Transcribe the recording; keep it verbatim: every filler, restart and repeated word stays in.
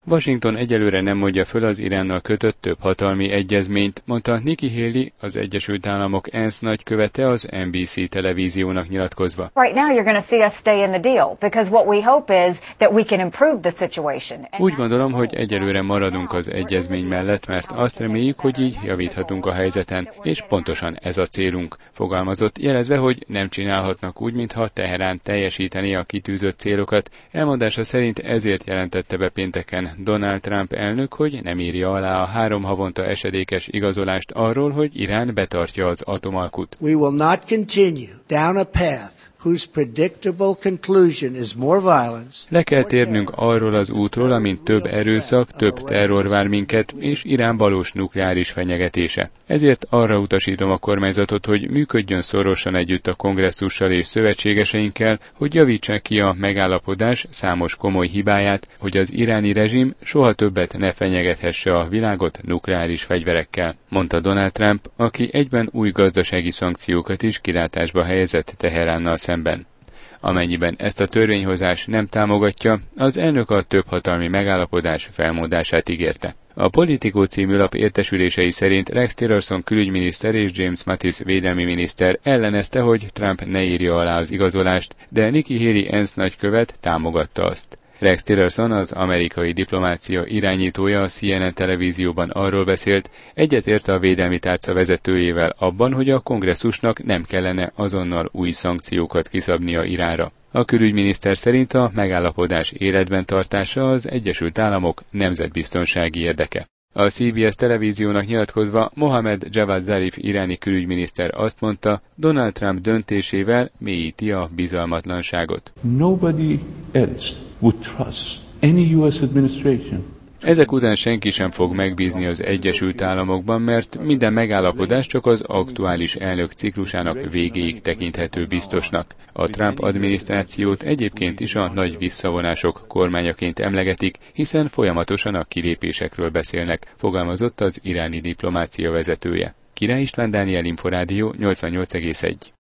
Washington egyelőre nem mondja föl az Iránnal kötött több hatalmi egyezményt, mondta Nikki Haley, az Egyesült Államok ENSZ nagykövete az en bé cé televíziónak nyilatkozva. Right now you're going to see us stay in the deal because what we hope is that we can improve the situation. Úgy gondolom, hogy egyelőre maradunk az egyezmény mellett, mert azt reméljük, hogy így javíthatunk a helyzeten, és pontosan ez a célunk, fogalmazott, jelezve, hogy nem csinálhatnak úgy, mintha Teherán teljesíteni a kitűzött célokat. Elmondása szerint ezért jelentette be pénteken Donald Trump elnök, hogy nem írja alá a három havonta esedékes igazolást arról, hogy Irán betartja az atomalkut. We will not continue down a path whose predictable conclusion is more violence. Le kell térnünk arról az útról, amint több erőszak, több terror vár minket, és Irán valós nukleáris fenyegetése. Ezért arra utasítom a kormányzatot, hogy működjön szorosan együtt a kongresszussal és szövetségeseinkkel, hogy javítsák ki a megállapodás számos komoly hibáját, hogy az iráni rezsim soha többet ne fenyegethesse a világot nukleáris fegyverekkel, mondta Donald Trump, aki egyben új gazdasági szankciókat is kilátásba helyezett Teheránnal szemben. Amennyiben ezt a törvényhozás nem támogatja, az elnök a többhatalmi megállapodás felmondását ígérte. A Politico című lap értesülései szerint Rex Tillerson külügyminiszter és James Mattis védelmi miniszter ellenezte, hogy Trump ne írja alá az igazolást, de Nikki Haley ENSZ nagykövet támogatta azt. Rex Tillerson, az amerikai diplomácia irányítója, a cé en en televízióban arról beszélt, egyetért a védelmi tárca vezetőjével abban, hogy a kongresszusnak nem kellene azonnal új szankciókat kiszabnia Iránra. A külügyminiszter szerint a megállapodás életben tartása az Egyesült Államok nemzetbiztonsági érdeke. A cé bé es televíziónak nyilatkozva Mohammad Javad Zarif iráni külügyminiszter azt mondta, Donald Trump döntésével mélyíti a bizalmatlanságot. Nobody else would trust any u es administration. Ezek után senki sem fog megbízni az Egyesült Államokban, mert minden megállapodás csak az aktuális elnök ciklusának végéig tekinthető biztosnak. A Trump adminisztrációt egyébként is a nagy visszavonások kormányaként emlegetik, hiszen folyamatosan a kilépésekről beszélnek, fogalmazott az iráni diplomácia vezetője. Király István Dániel, Inforádió nyolcvannyolc egész egy.